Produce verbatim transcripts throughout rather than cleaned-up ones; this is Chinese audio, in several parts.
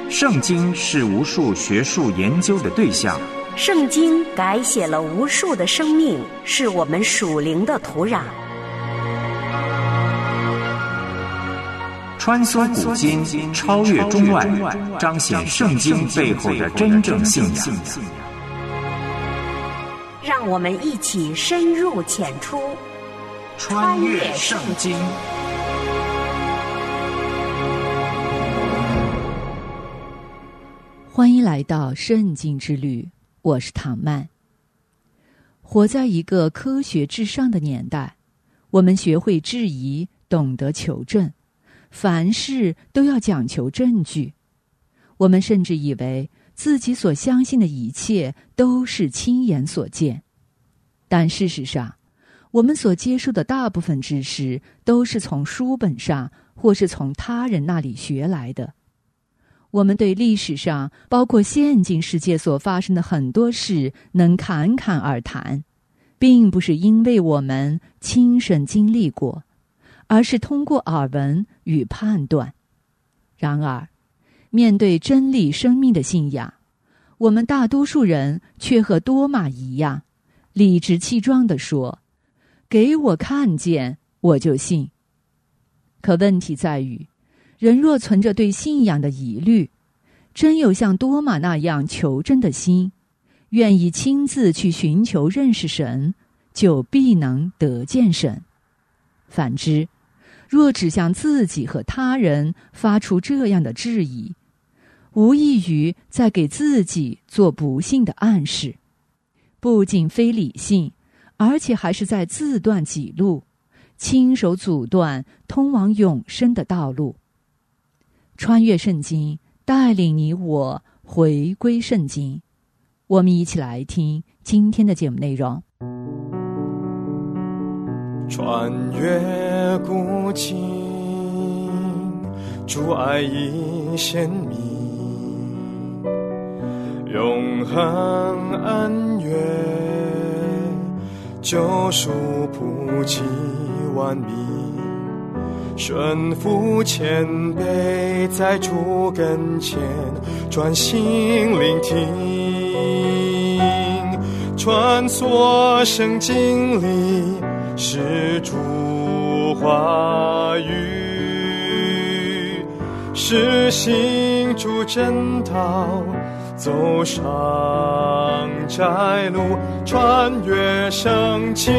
圣经是无数学术研究的对象， 圣经改写了无数的生命，是我们属灵的土壤。 穿梭古今，超越中外，彰显圣经背后的真正信仰。 让我们一起深入浅出， 穿越圣经。 欢迎来到圣经之旅，我是唐曼。活在一个科学至上的年代，我们学会质疑，懂得求证，凡事都要讲求证据。我们甚至以为自己所相信的一切都是亲眼所见，但事实上，我们所接受的大部分知识都是从书本上或是从他人那里学来的。我们对历史上包括现今世界所发生的很多事能侃侃而谈，并不是因为我们亲身经历过，而是通过耳闻与判断。然而，面对真理生命的信仰，我们大多数人却和多马一样，理直气壮地说：“给我看见，我就信。”可问题在于，人若存着对信仰的疑虑，真有像多马那样求真的心，愿意亲自去寻求认识神，就必能得见神。反之，若只向自己和他人发出这样的质疑，无异于在给自己做不幸的暗示，不仅非理性，而且还是在自断己路，亲手阻断通往永生的道路。穿越圣经，带领你我回归圣经。我们一起来听今天的节目内容。 穿越古今，主爱已显明，永恒恩怨，救赎普及万民，顺服谦卑，在主跟前专心聆听，穿梭圣经里是主话语，是行主真道，走上窄路，穿越圣经。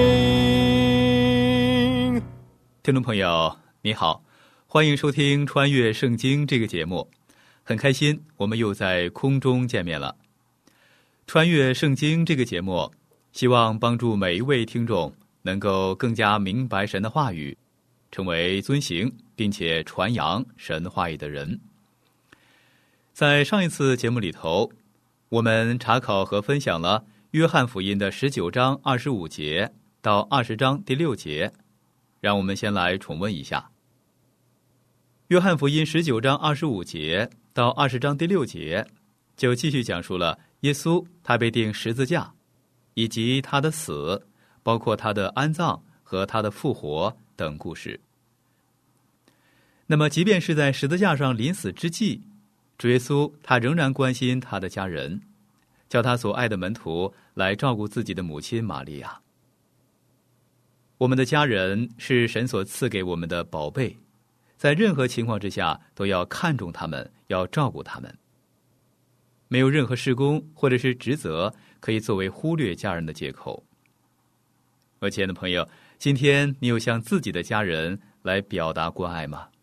听众朋友你好，欢迎收听穿越圣经这个节目，很开心我们又在空中见面了。穿越圣经这个节目希望帮助每一位听众能够更加明白神的话语，成为遵行并且传扬神话语的人。在上一次节目里头，我们查考和分享了约翰福音的十九章二十五节到二十章第六节，让我们先来重温一下。约翰福音十九章二十五节到二十章第六节，就继续讲述了耶稣他被钉十字架，以及他的死，包括他的安葬和他的复活等故事。那么即便是在十字架上临死之际，主耶稣他仍然关心他的家人，叫他所爱的门徒来照顾自己的母亲玛利亚。我们的家人是神所赐给我们的宝贝，在任何情况之下都要看重他们，要照顾他们。没有任何事工或者是职责可以作为忽略家人的借口。我亲爱的朋友，今天你有向自己的家人来表达关爱吗？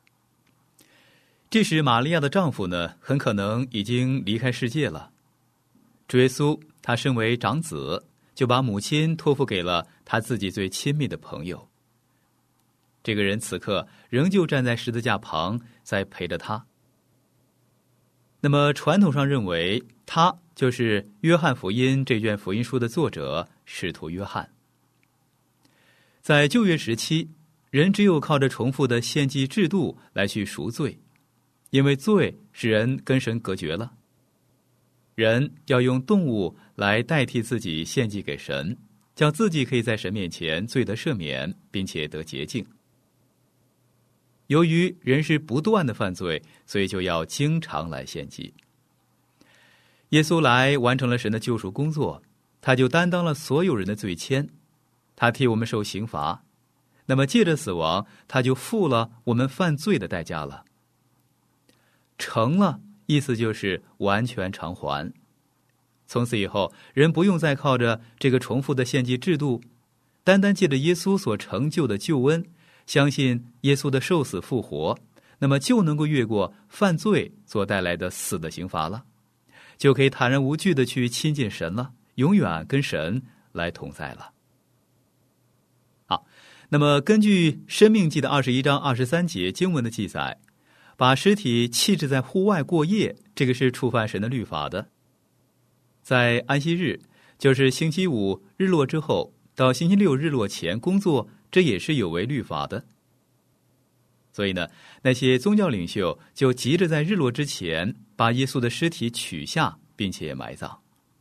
这时玛利亚的丈夫呢，很可能已经离开世界了。主耶稣他身为长子，就把母亲托付给了他自己最亲密的朋友。这个人此刻仍旧站在十字架旁，在陪着他。那么传统上认为，他就是约翰福音这卷福音书的作者使徒约翰。在旧约时期，人只有靠着重复的献祭制度来去赎罪，因为罪使人跟神隔绝了。人要用动物来代替自己献祭给神，叫自己可以在神面前罪得赦免，并且得洁净。 由于人是不断的犯罪，所以就要经常来献祭。耶稣来完成了神的救赎工作，他就担当了所有人的罪愆，他替我们受刑罚，那么借着死亡，他就付了我们犯罪的代价了。成了，意思就是完全偿还。从此以后，人不用再靠着这个重复的献祭制度，单单借着耶稣所成就的救恩，相信耶稣的受死复活，那么就能够越过犯罪所带来的死的刑罚了，就可以坦然无惧地去亲近神了，永远跟神来同在了。好，那么根据《申命记》的二十一章二十三节经文的记载，把尸体弃置在户外过夜，这个是触犯神的律法的。在安息日，就是星期五日落之后到星期六日落前工作，这也是有违律法的。所以呢，那些宗教领袖就急着在日落之前把耶稣的尸体取下，并且埋葬。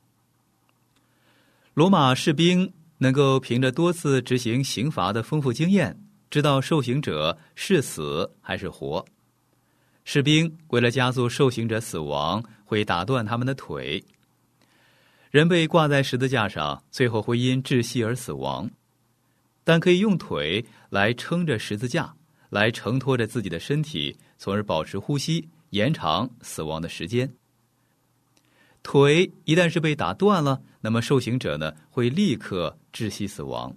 罗马士兵能够凭着多次执行刑罚的丰富经验，知道受刑者是死还是活。士兵为了加速受刑者死亡，会打断他们的腿。人被挂在十字架上，最后会因窒息而死亡，但可以用腿来撑着十字架，来承托着自己的身体，从而保持呼吸，延长死亡的时间。腿一旦是被打断了，那么受刑者呢会立刻窒息死亡。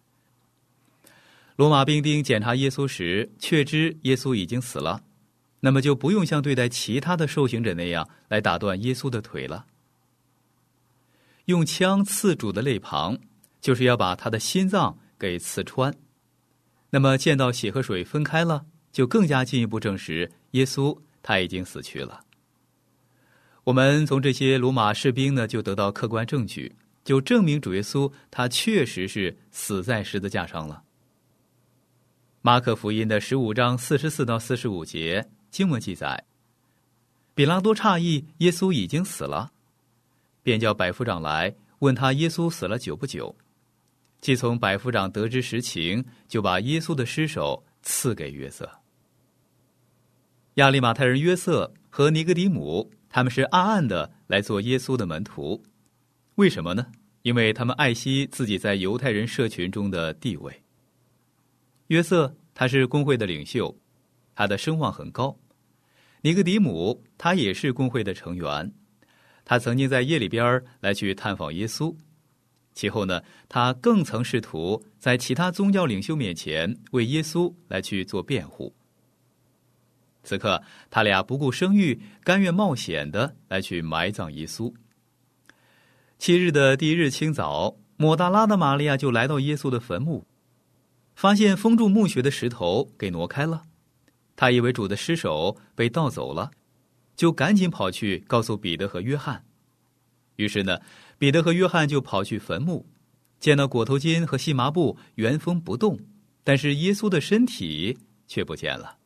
罗马兵丁检查耶稣时，确知耶稣已经死了，那么就不用像对待其他的受刑者那样来打断耶稣的腿了。用枪刺主的肋旁，就是要把他的心脏给刺穿。那么见到血和水分开了，就更加进一步证实耶稣他已经死去了。我们从这些罗马士兵呢，就得到客观证据，就证明主耶稣他确实是死在十字架上了。马可福音的十五章四十四到四十五节经文记载，比拉多诧异耶稣已经死了，便叫百夫长来问他耶稣死了久不久。既从百夫长得知实情，就把耶稣的尸首赐给约瑟。亚利马太人约瑟和尼哥底母，他们是暗暗的来做耶稣的门徒。为什么呢？因为他们爱惜自己在犹太人社群中的地位。约瑟他是公会的领袖，他的声望很高。尼哥底母他也是公会的成员，他曾经在夜里边来去探访耶稣。其后呢，他更曾试图在其他宗教领袖面前为耶稣来去做辩护。此刻他俩不顾声誉，甘愿冒险的来去埋葬耶稣。七日的第一日清早，抹大拉的玛利亚就来到耶稣的坟墓，发现封住墓穴的石头给挪开了，他以为主的尸首被盗走了，就赶紧跑去告诉彼得和约翰。于是呢，彼得和约翰就跑去坟墓，见到裹头巾和细麻布原封不动，但是耶稣的身体却不见了。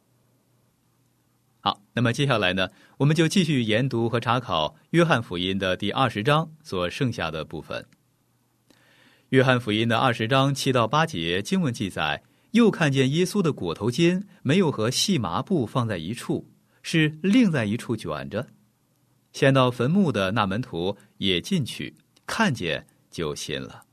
好，那么接下来呢，我们就继续研读和查考约翰福音的第二十章所剩下的部分。约翰福音的二十章七到八节经文记载，又看见耶稣的裹头巾没有和细麻布放在一处，是另在一处卷着。先到坟墓的那门徒也进去，看见就信了。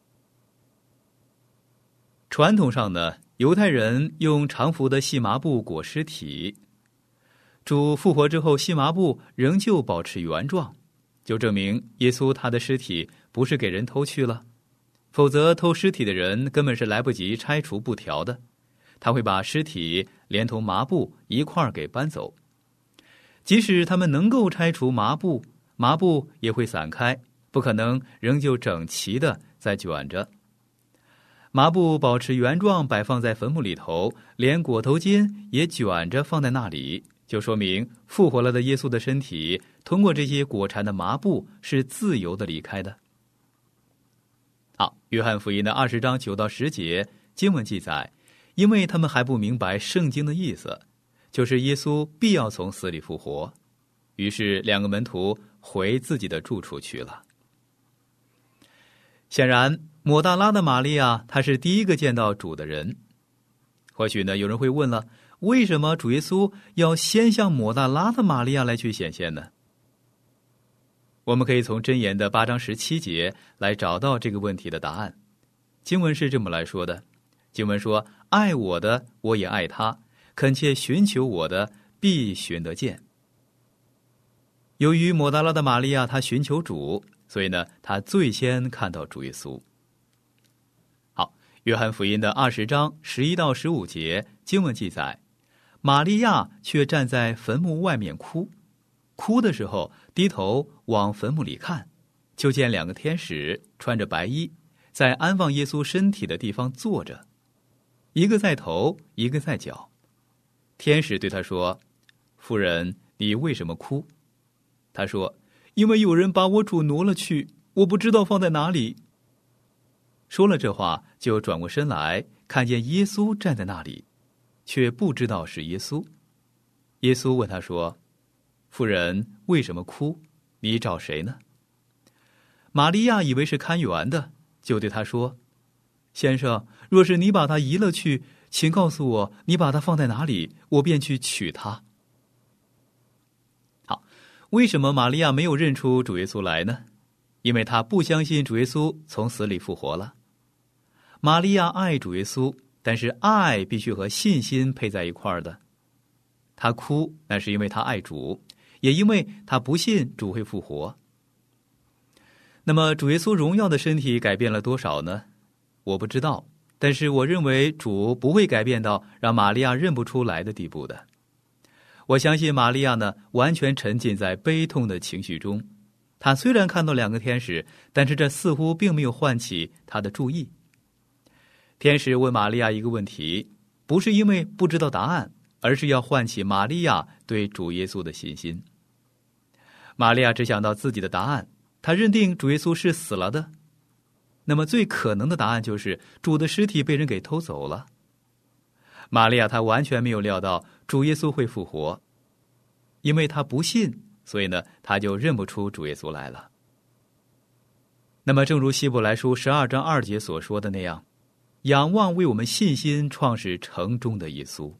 传统上呢，犹太人用长幅的细麻布裹尸体，主复活之后，细麻布仍旧保持原状，就证明耶稣他的尸体不是给人偷去了，否则偷尸体的人根本是来不及拆除布条的，他会把尸体连同麻布一块儿给搬走。即使他们能够拆除麻布，麻布也会散开，不可能仍旧整齐的在卷着。麻布保持原状摆放在坟墓里头，连裹头巾也卷着放在那里，就说明复活了的耶稣的身体通过这些裹缠的麻布是自由的离开的。好，约翰福音的二十章九到十节经文记载，因为他们还不明白圣经的意思，就是耶稣必要从死里复活，于是两个门徒回自己的住处去了。显然，抹大拉的玛利亚她是第一个见到主的人。 或许呢，有人会问了，为什么主耶稣要先向抹大拉的玛利亚来去显现呢？我们可以从箴言的八章十七节来找到这个问题的答案。经文是这么来说的，经文说，爱我的，我也爱他，恳切寻求我的，必寻得见。由于抹大拉的玛利亚她寻求主，所以呢，她最先看到主耶稣。好，约翰福音的二十章十一到十五节经文记载，玛利亚却站在坟墓外面哭，哭的时候低头往坟墓里看，就见两个天使穿着白衣，在安放耶稣身体的地方坐着，一个在头，一个在脚。天使对他说，夫人，你为什么哭？他说，因为有人把我主挪了去，我不知道放在哪里。说了这话，就转过身来，看见耶稣站在那里，却不知道是耶稣。耶稣问他说，夫人，为什么哭？你找谁呢？玛利亚以为是看园的，就对他说，先生，若是你把他移了去，请告诉我你把他放在哪里，我便去取他。好，为什么玛利亚没有认出主耶稣来呢？因为她不相信主耶稣从死里复活了。玛利亚爱主耶稣，但是爱必须和信心配在一块儿的。她哭，那是因为她爱主，也因为她不信主会复活。那么主耶稣荣耀的身体改变了多少呢？我不知道，但是我认为主不会改变到让玛利亚认不出来的地步的。我相信玛利亚呢，完全沉浸在悲痛的情绪中。她虽然看到两个天使，但是这似乎并没有唤起她的注意。天使问玛利亚一个问题，不是因为不知道答案，而是要唤起玛利亚对主耶稣的信心。玛利亚只想到自己的答案，她认定主耶稣是死了的。那么最可能的答案就是主的尸体被人给偷走了。玛利亚她完全没有料到主耶稣会复活，因为她不信，所以呢，她就认不出主耶稣来了。那么正如希伯来书十二章二节所说的那样，仰望为我们信心创始成终的耶稣。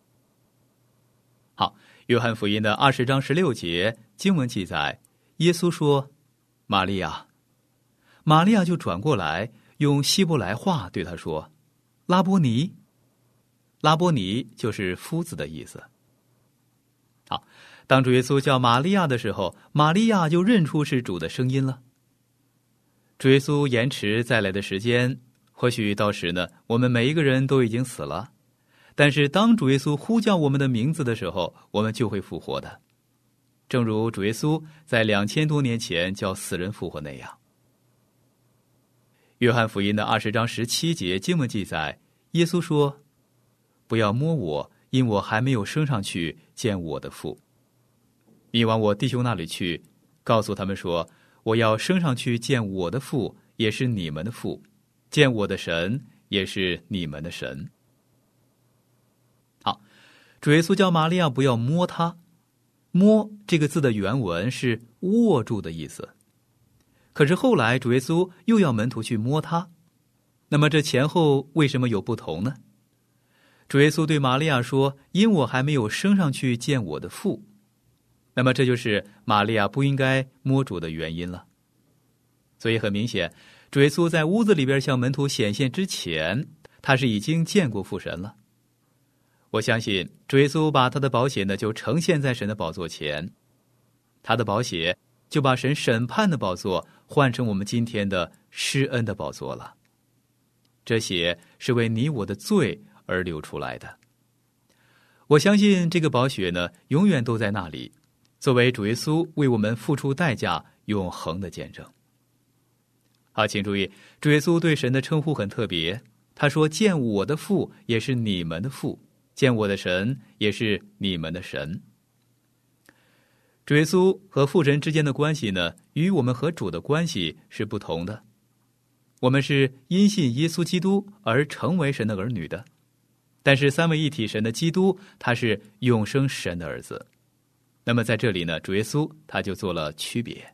好，约翰福音的二十章十六节经文记载，耶稣说，玛利亚。玛利亚就转过来，用希伯来话对他说，拉波尼。拉波尼就是夫子的意思。好，当主耶稣叫玛利亚的时候，玛利亚就认出是主的声音了。主耶稣延迟再来的时间，或许到时呢，我们每一个人都已经死了，但是当主耶稣呼叫我们的名字的时候，我们就会复活的，正如主耶稣在两千多年前叫死人复活那样。约翰福音的二十章十七节经文记载，耶稣说，不要摸我，因我还没有升上去见我的父。你往我弟兄那里去，告诉他们说，我要升上去见我的父，也是你们的父，见我的神，也是你们的神。好，主耶稣叫玛利亚不要摸他。摸这个字的原文是握住的意思。可是后来主耶稣又要门徒去摸他，那么这前后为什么有不同呢？主耶稣对玛利亚说，因我还没有升上去见我的父。那么这就是玛利亚不应该摸主的原因了。所以很明显，主耶稣在屋子里边向门徒显现之前，他是已经见过父神了。我相信主耶稣把他的宝血呢就呈现在神的宝座前，他的宝血就把神审判的宝座换成我们今天的施恩的宝座了。这血是为你我的罪而流出来的。我相信这个宝血呢永远都在那里，作为主耶稣为我们付出代价永恒的见证。好，请注意，主耶稣对神的称呼很特别，他说，见我的父也是你们的父，见我的神也是你们的神。主耶稣和父神之间的关系呢，与我们和主的关系是不同的。我们是因信耶稣基督而成为神的儿女的，但是三位一体神的基督，他是永生神的儿子。那么在这里呢，主耶稣他就做了区别。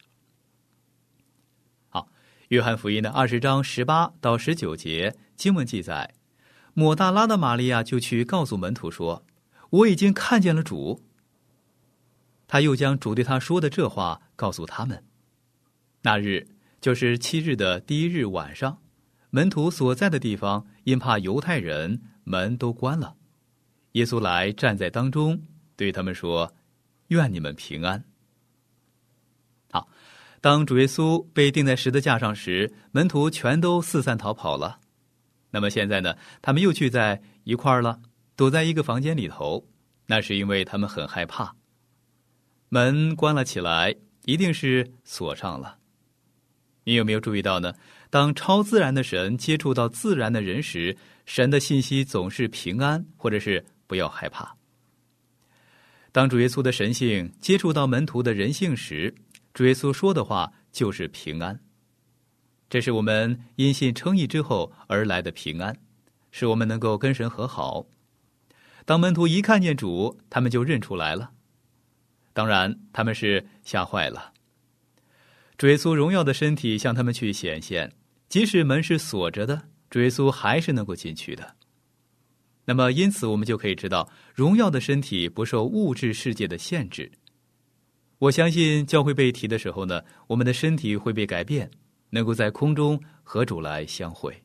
好，约翰福音的二十章十八到十九节经文记载， 抹大拉的玛利亚就去告诉门徒说，我已经看见了主。他又将主对他说的这话告诉他们。那日就是七日的第一日晚上，门徒所在的地方因怕犹太人，门都关了。耶稣来站在当中，对他们说，愿你们平安。好，当主耶稣被钉在十字架上时，门徒全都四散逃跑了。那么现在呢，他们又聚在一块儿了，躲在一个房间里头，那是因为他们很害怕。门关了起来，一定是锁上了。你有没有注意到呢？当超自然的神接触到自然的人时，神的信息总是平安，或者是不要害怕。当主耶稣的神性接触到门徒的人性时，主耶稣说的话就是平安。这是我们因信称义之后而来的平安，使我们能够跟神和好。当门徒一看见主，他们就认出来了。当然他们是吓坏了。主耶稣荣耀的身体向他们去显现，即使门是锁着的，主耶稣还是能够进去的。那么因此我们就可以知道，荣耀的身体不受物质世界的限制。我相信教会被提的时候呢，我们的身体会被改变，能够在空中和主来相会。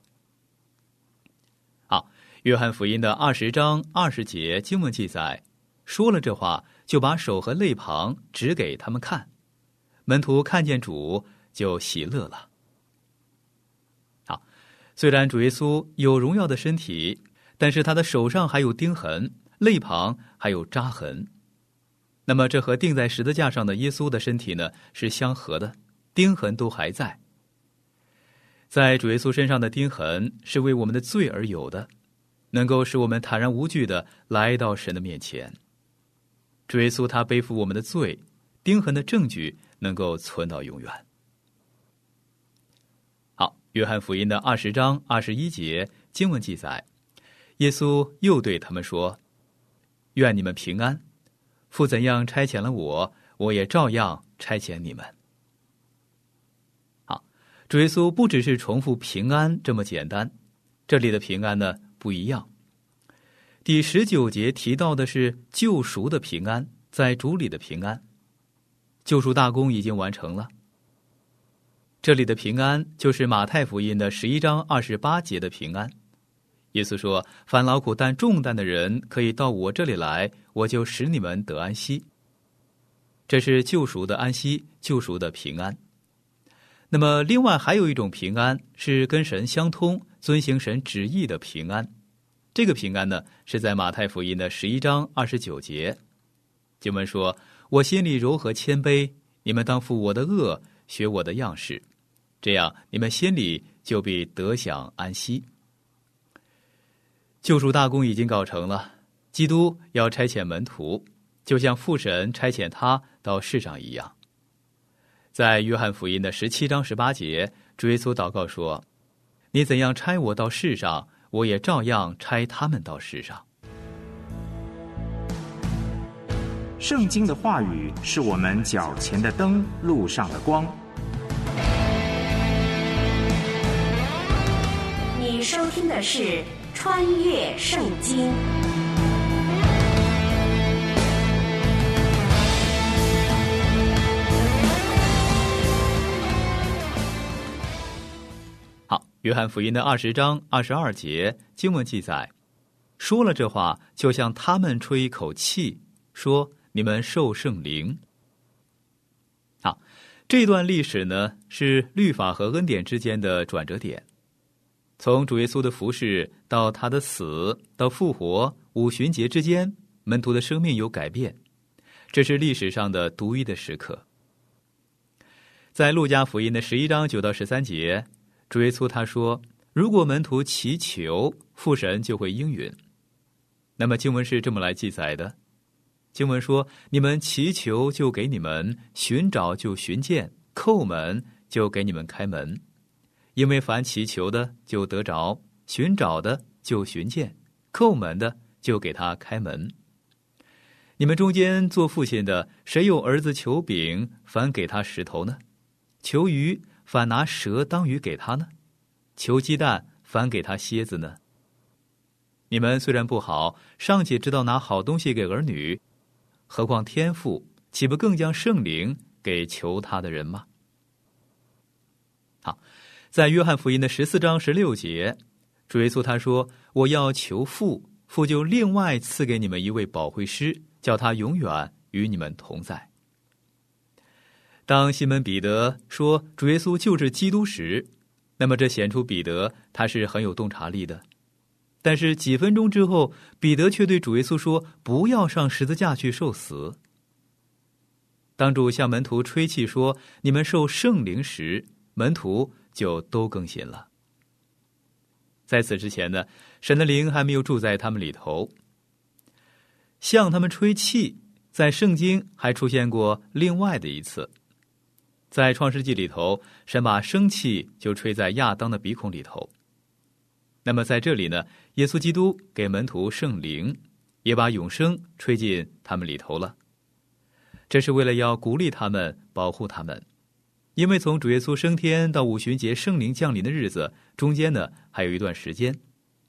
好，约翰福音的二十章二十节经文记载，说了这话，就把手和肋旁指给他们看。门徒看见主就喜乐了。好，虽然主耶稣有荣耀的身体，但是他的手上还有钉痕，肋旁还有扎痕。那么这和钉在十字架上的耶稣的身体呢，是相合的，钉痕都还在。在主耶稣身上的钉痕是为我们的罪而有的，能够使我们坦然无惧地来到神的面前。主耶稣他背负我们的罪，钉痕的证据能够存到永远。好，约翰福音的二十章二十一节经文记载，耶稣又对他们说，愿你们平安，父怎样差遣了我，我也照样差遣你们。好，主耶稣不只是重复平安这么简单，这里的平安呢不一样。第十九节提到的是救赎的平安，在主里的平安。救赎大功已经完成了。这里的平安就是马太福音的十一章二十八节的平安。耶稣说，凡劳苦担重担的人可以到我这里来，我就使你们得安息。这是救赎的安息，救赎的平安。那么另外还有一种平安是跟神相通，遵行神旨意的平安。这个平安呢，是在马太福音的十一章二十九节。经文说，我心里柔和谦卑，你们当负我的恶，学我的样式，这样你们心里就必得享安息。救赎大功已经告成了，基督要差遣门徒，就像父神差遣他到世上一样。在约翰福音的十七章十八节，主耶稣祷告说，你怎样差我到世上，我也照样差他们到世上。 圣经的话语是我们脚前的灯，路上的光。 你收听的是《穿越圣经》。 好，约翰福音的二十章二十二节经文记载，说了这话，就向他们吹一口气，说，你们受圣灵。好，这段历史呢，是律法和恩典之间的转折点。从主耶稣的服事到他的死到复活，五旬节之间，门徒的生命有改变，这是历史上的独一的时刻。在路加福音的十一章九到十三节，主耶稣他说，如果门徒祈求，父神就会应允。那么经文是这么来记载的，经文说，你们祈求就给你们，寻找就寻见，叩门就给你们开门。因为凡祈求的就得着，寻找的就寻见，叩门的就给他开门。你们中间做父亲的，谁有儿子求饼，反给他石头呢？求鱼，反拿蛇当鱼给他呢？求鸡蛋，反给他蝎子呢？ 你们虽然不好，尚且知道拿好东西给儿女，何况天父岂不更将圣灵给求他的人吗？好，在约翰福音的十四章十六节，主耶稣他说：我要求父，父就另外赐给你们一位保惠师，叫他永远与你们同在。当西门彼得说主耶稣就是基督时，那么这显出彼得他是很有洞察力的。但是几分钟之后，彼得却对主耶稣说：不要上十字架去受死。当主向门徒吹气说你们受圣灵时，门徒就都更新了。在此之前呢，神的灵还没有住在他们里头。向他们吹气，在圣经还出现过另外的一次。在创世纪里头，神把生气就吹在亚当的鼻孔里头。那么在这里呢，耶稣基督给门徒圣灵，也把永生吹进他们里头了。这是为了要鼓励他们，保护他们。因为从主耶稣升天到五旬节圣灵降临的日子中间呢，还有一段时间。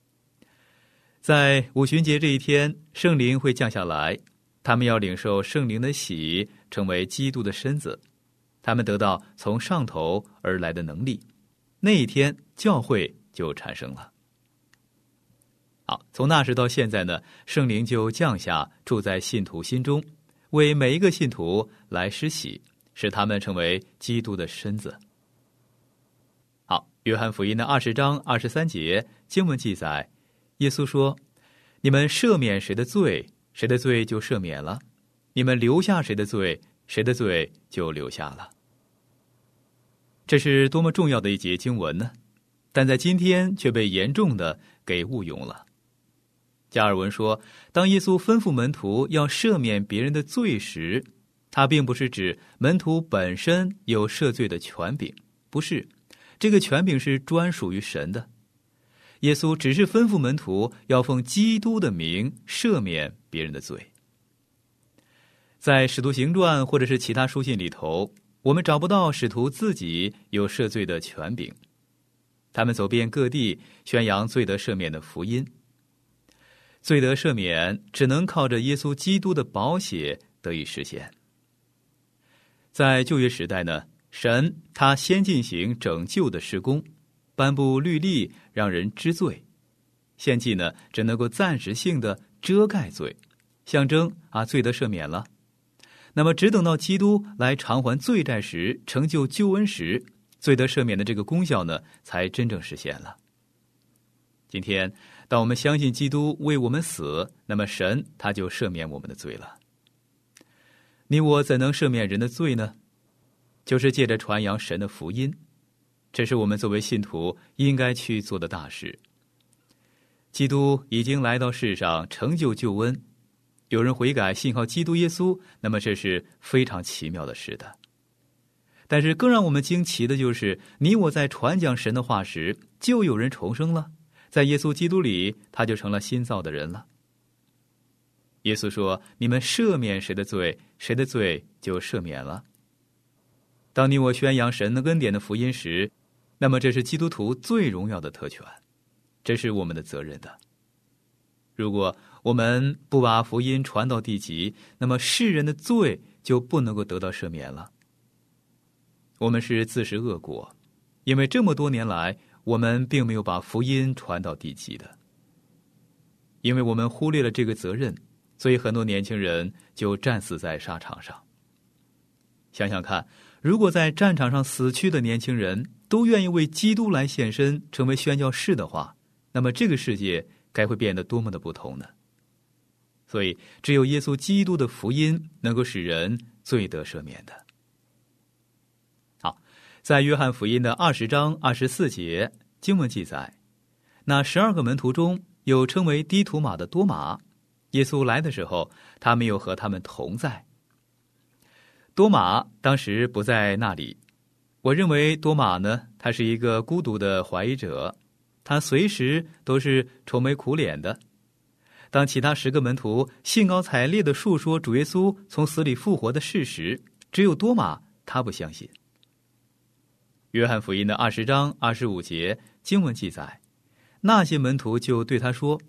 在五旬节这一天，圣灵会降下来，他们要领受圣灵的洗，成为基督的身子，他们得到从上头而来的能力，那一天教会就产生了。好，从那时到现在呢，圣灵就降下，住在信徒心中，为每一个信徒来施洗，使他们成为基督的身子。好，约翰福音的二十章二十三节经文记载，耶稣说：你们赦免谁的罪，谁的罪就赦免了；你们留下谁的罪，谁的罪就留下了。这是多么重要的一节经文呢？但在今天却被严重的给误用了。加尔文说，当耶稣吩咐门徒要赦免别人的罪时，他并不是指门徒本身有赦罪的权柄，不是，这个权柄是专属于神的。耶稣只是吩咐门徒要奉基督的名赦免别人的罪。在使徒行传或者是其他书信里头，我们找不到使徒自己有赦罪的权柄，他们走遍各地宣扬罪得赦免的福音。罪得赦免只能靠着耶稣基督的宝血得以实现。在旧约时代呢，神他先进行拯救的事工，颁布律例让人知罪，献祭呢只能够暂时性的遮盖罪，象征啊罪得赦免了。那么只等到基督来偿还罪债时，成就救恩时，罪得赦免的这个功效呢才真正实现了。今天当我们相信基督为我们死，那么神他就赦免我们的罪了。你我怎能赦免人的罪呢？就是借着传扬神的福音，这是我们作为信徒应该去做的大事。基督已经来到世上成就救恩，有人悔改信靠基督耶稣，那么这是非常奇妙的事的。但是更让我们惊奇的就是，你我在传讲神的话时，就有人重生了，在耶稣基督里他就成了新造的人了。耶稣说，你们赦免谁的罪，谁的罪就赦免了。当你我宣扬神的恩典的福音时，那么这是基督徒最荣耀的特权，这是我们的责任的。如果我们不把福音传到地极，那么世人的罪就不能够得到赦免了。我们是自食恶果，因为这么多年来我们并没有把福音传到地极的。因为我们忽略了这个责任，所以很多年轻人就战死在沙场上。想想看，如果在战场上死去的年轻人都愿意为基督来献身，成为宣教士的话，那么这个世界该会变得多么的不同呢？所以只有耶稣基督的福音能够使人罪得赦免的。好，在约翰福音的二十章二十四节经文记载，那十二个门徒中有称为低土马的多马，耶稣来的时候，他没有和他们同在。多马当时不在那里。我认为多马呢，他是一个孤独的怀疑者，他随时都是愁眉苦脸的。当其他十个门徒兴高采烈地述说主耶稣从死里复活的事实，只有多马他不相信。约翰福音的二十章二十五节经文记载，那些门徒就对他说，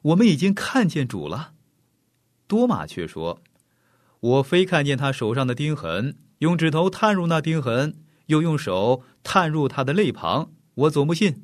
我们已经看见主了。多马却说，我非看见他手上的钉痕，用指头探入那钉痕，又用手探入他的肋旁，我总不信。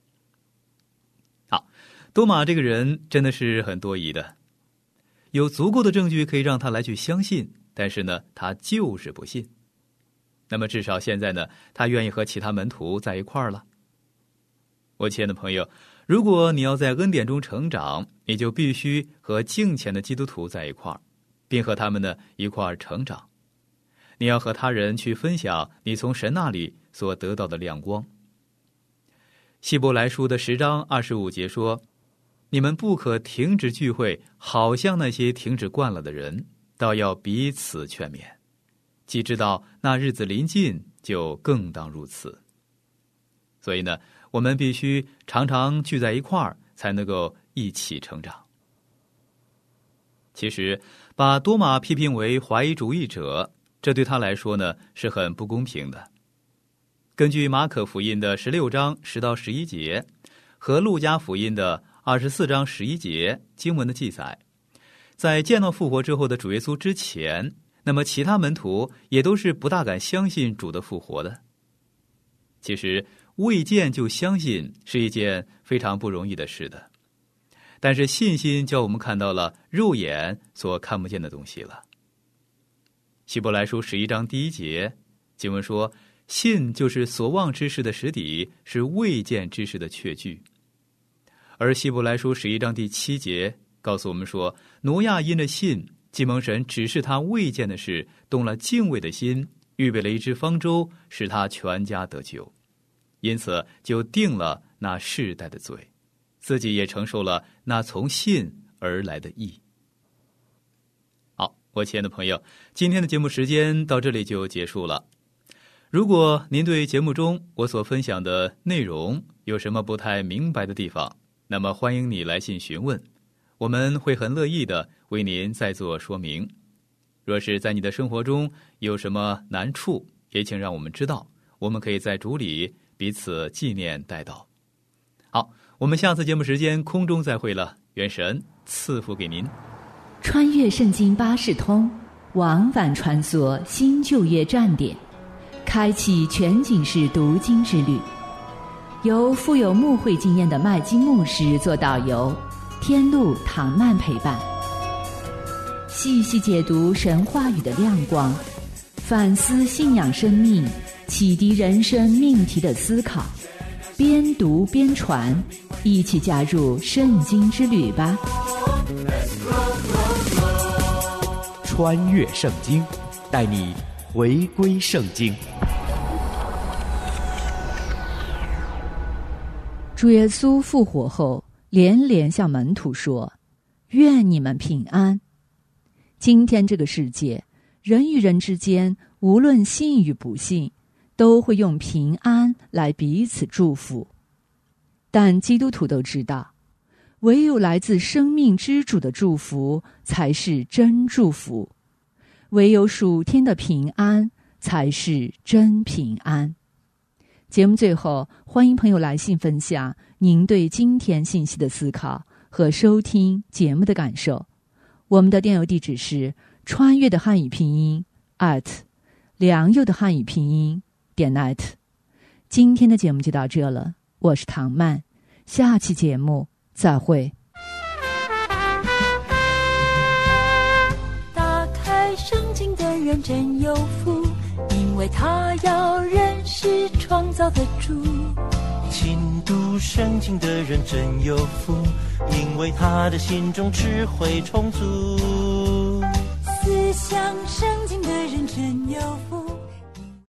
好，多马这个人真的是很多疑的，有足够的证据可以让他来去相信，但是呢，他就是不信。那么至少现在呢，他愿意和其他门徒在一块儿了。我亲爱的朋友，如果你要在恩典中成长，你就必须和敬虔的基督徒在一块儿，并和他们呢一块儿成长。你要和他人去分享你从神那里所得到的亮光。希伯来书的十章二十五节说，你们不可停止聚会，好像那些停止惯了的人，倒要彼此劝勉。既知道那日子临近，就更当如此。所以呢，我们必须常常聚在一块儿，才能够一起成长。其实，把多马批评为怀疑主义者，这对他来说呢是很不公平的。根据马可福音的十六章十到十一节和路加福音的二十四章十一节经文的记载，在见到复活之后的主耶稣之前，那么其他门徒也都是不大敢相信主的复活的。其实未见就相信是一件非常不容易的事的，但是信心叫我们看到了肉眼所看不见的东西了。希伯来书十一章第一节经文说，信就是所望之事的实底，是未见之事的确据。而希伯来书十一章第七节告诉我们说，挪亚因着信，既蒙神指示他未见的事，动了敬畏的心，预备了一只方舟，使他全家得救，因此就定了那世代的罪，自己也承受了那从信而来的义。好，我亲爱的朋友，今天的节目时间到这里就结束了。如果您对节目中我所分享的内容有什么不太明白的地方，那么欢迎你来信询问，我们会很乐意的为您再做说明。若是在你的生活中有什么难处，也请让我们知道，我们可以在主里彼此纪念代祷。好，我们下次节目时间空中再会了，愿神赐福给您。 穿越圣经巴士通，往返穿梭新旧约站点，开启全景式读经之旅。由富有牧会经验的麦基牧师做导游，天路唐曼陪伴，细细解读神话语的亮光，反思信仰生命，启迪人生命题的思考，边读边传，一起加入圣经之旅吧。 穿越圣经，带你回归圣经。 主耶稣复活后，连连向门徒说，愿你们平安。今天这个世界，人与人之间，无论信与不信，都会用平安来彼此祝福。但基督徒都知道，唯有来自生命之主的祝福才是真祝福，唯有属天的平安才是真平安。节目最后，欢迎朋友来信分享您对今天信息的思考和收听节目的感受。我们的电邮地址是穿越的汉语拼音 at 良友的汉语拼音点 net。 今天的节目就到这了，我是唐曼，下期节目再会。 打开圣经的人真有福，因为他要认识创造的主。 勤读圣经的人真有福，因为他的心中智慧充足。 思想圣经的人真有福，